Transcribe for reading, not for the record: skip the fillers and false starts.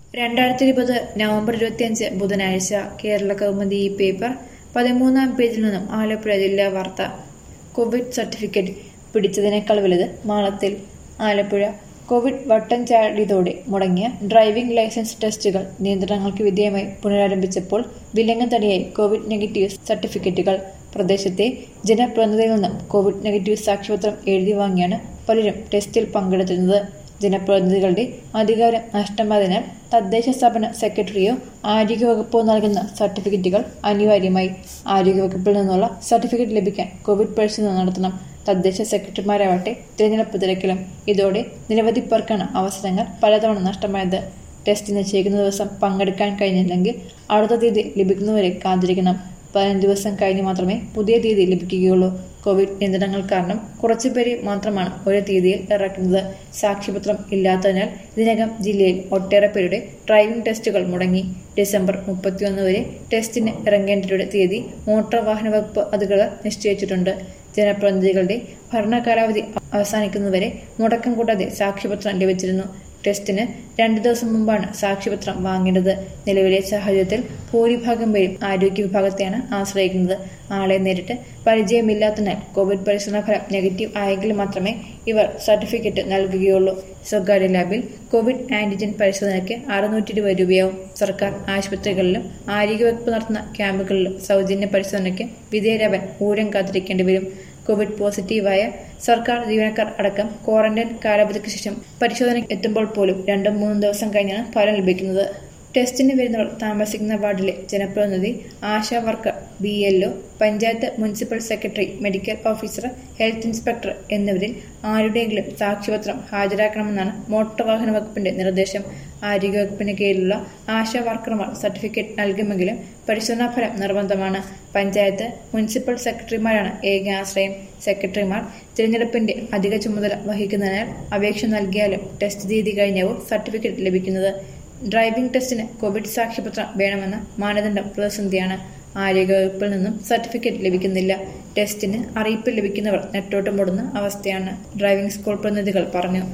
2020 November 25 ബുധനാഴ്ച കേരള കൗമുദി ഈ paper 13-ാം പേജിൽ നിന്നും ആലപ്പുഴ ജില്ലാ വാർത്ത. കോവിഡ് സർട്ടിഫിക്കറ്റ് പിടിച്ചതിനേക്കാൾ വലുത് മാളത്തിൽ. ആലപ്പുഴ കോവിഡ് വട്ടം ചാടിയതോടെ മുടങ്ങിയ ഡ്രൈവിംഗ് ലൈസൻസ് ടെസ്റ്റുകൾ നിയന്ത്രണങ്ങൾക്ക് വിധേയമായി പുനരാരംഭിച്ചപ്പോൾ വിലങ്ങുതടിയായി കോവിഡ് നെഗറ്റീവ് സർട്ടിഫിക്കറ്റുകൾ. പ്രദേശത്തെ ജനപ്രതിനിധികളിൽ നിന്നും കോവിഡ് നെഗറ്റീവ് സാക്ഷ്യപത്രം എഴുതി വാങ്ങിയാണ് പലരും ടെസ്റ്റിൽ പങ്കെടുത്തിരുന്നത്. ജനപ്രതിനിധികളുടെ അധികാരം നഷ്ടമായതിനാൽ തദ്ദേശ സ്ഥാപന സെക്രട്ടറിയോ ആരോഗ്യവകുപ്പോ നൽകുന്ന സർട്ടിഫിക്കറ്റുകൾ അനിവാര്യമായി. ആരോഗ്യവകുപ്പിൽ നിന്നുള്ള സർട്ടിഫിക്കറ്റ് ലഭിക്കാൻ കോവിഡ് പരിശോധന നടത്തണം. തദ്ദേശ സെക്രട്ടറിമാരാവട്ടെ തിരഞ്ഞെടുപ്പ് തിരക്കിലും. ഇതോടെ നിരവധി പേർക്കാണ് അവസരങ്ങൾ പലതവണ നഷ്ടമായത്. ടെസ്റ്റ് നിശ്ചയിക്കുന്ന ദിവസം പങ്കെടുക്കാൻ കഴിഞ്ഞില്ലെങ്കിൽ അടുത്ത തീയതി ലഭിക്കുന്നവരെ കാത്തിരിക്കണം. 15 ദിവസം കഴിഞ്ഞ് മാത്രമേ പുതിയ തീയതി ലഭിക്കുകയുള്ളൂ. കോവിഡ് നിയന്ത്രണങ്ങൾ കാരണം കുറച്ചുപേരെ മാത്രമാണ് ഒരു തീയതിയിൽ ഇറക്കുന്നത്. സാക്ഷ്യപത്രം ഇല്ലാത്തതിനാൽ ഇതിനകം ജില്ലയിൽ ഒട്ടേറെ പേരുടെ ഡ്രൈവിംഗ് ടെസ്റ്റുകൾ മുടങ്ങി. ഡിസംബർ 31 വരെ ടെസ്റ്റിന് ഇറങ്ങേണ്ടവരുടെ തീയതി മോട്ടോർ വാഹന വകുപ്പ് അധികൃതർ നിശ്ചയിച്ചിട്ടുണ്ട്. ജനപ്രതിനിധികളുടെ ഭരണകാലാവധി അവസാനിക്കുന്നതുവരെ മുടക്കം കൂടാതെ സാക്ഷ്യപത്രം ലഭിച്ചിരുന്നു. ടെസ്റ്റിന് 2 ദിവസം മുമ്പാണ് സാക്ഷ്യപത്രം വാങ്ങേണ്ടത്. നിലവിലെ സാഹചര്യത്തിൽ ഭൂരിഭാഗം പേരും ആരോഗ്യ വിഭാഗത്തെയാണ് ആശ്രയിക്കുന്നത്. ആളെ നേരിട്ട് പരിചയമില്ലാത്തതിനാൽ കോവിഡ് പരിശോധനാ ഫലം നെഗറ്റീവ് ആയെങ്കിൽ മാത്രമേ ഇവർ സർട്ടിഫിക്കറ്റ് നൽകുകയുള്ളൂ. സ്വകാര്യ ലാബിൽ കോവിഡ് ആന്റിജൻ പരിശോധനയ്ക്ക് 620 രൂപയാവും. സർക്കാർ ആശുപത്രികളിലും ആരോഗ്യവകുപ്പ് നടത്തുന്ന ക്യാമ്പുകളിലും സൗജന്യ പരിശോധനയ്ക്ക് വിധേയരാവാൻ ഊഴം കാത്തിരിക്കേണ്ടി വരും. കോവിഡ് പോസിറ്റീവായ സർക്കാർ ജീവനക്കാർ അടക്കം ക്വാറന്റൈൻ കാലാവധിക്ക് ശേഷം പരിശോധനയ്ക്ക് എത്തുമ്പോൾ പോലും 2-3 ദിവസം കഴിഞ്ഞാണ് ഫലം ലഭിക്കുന്നത്. ടെസ്റ്റിന് വരുന്നവർ താമസിക്കുന്ന വാർഡിലെ ജനപ്രതിനിധി, ASHA worker, BLO, panchayat municipal secretary, medical officer, health inspector എന്നിവരിൽ ആരുടെയെങ്കിലും സാക്ഷ്യപത്രം ഹാജരാക്കണമെന്നാണ് മോട്ടോർ വാഹന വകുപ്പിന്റെ നിർദ്ദേശം. ആരോഗ്യവകുപ്പിന് കീഴിലുള്ള ആശാ വർക്കർമാർ സർട്ടിഫിക്കറ്റ് നൽകുമെങ്കിലും പരിശോധനാ ഫലം നിർബന്ധമാണ്. പഞ്ചായത്ത് മുനിസിപ്പൽ സെക്രട്ടറിമാരാണ് ഏക ആശ്രയം. സെക്രട്ടറിമാർ തിരഞ്ഞെടുപ്പിന്റെ അധിക ചുമതല വഹിക്കുന്നതിനാൽ അപേക്ഷ നൽകിയാലും ടെസ്റ്റ് തീയതി കഴിഞ്ഞാവും സർട്ടിഫിക്കറ്റ് ലഭിക്കുന്നത്. ഡ്രൈവിംഗ് ടെസ്റ്റിന് കോവിഡ് സാക്ഷ്യപത്രം വേണമെന്ന മാനദണ്ഡം പ്രതിസന്ധിയാണ്. ആരോഗ്യവകുപ്പിൽ നിന്നും സർട്ടിഫിക്കറ്റ് ലഭിക്കുന്നില്ല. ടെസ്റ്റിന് അറിയിപ്പ് ലഭിക്കുന്നവർ നെട്ടോട്ടമോടുന്ന അവസ്ഥയാണ്. ഡ്രൈവിംഗ് സ്കൂൾ പ്രതിനിധികൾ പറഞ്ഞു.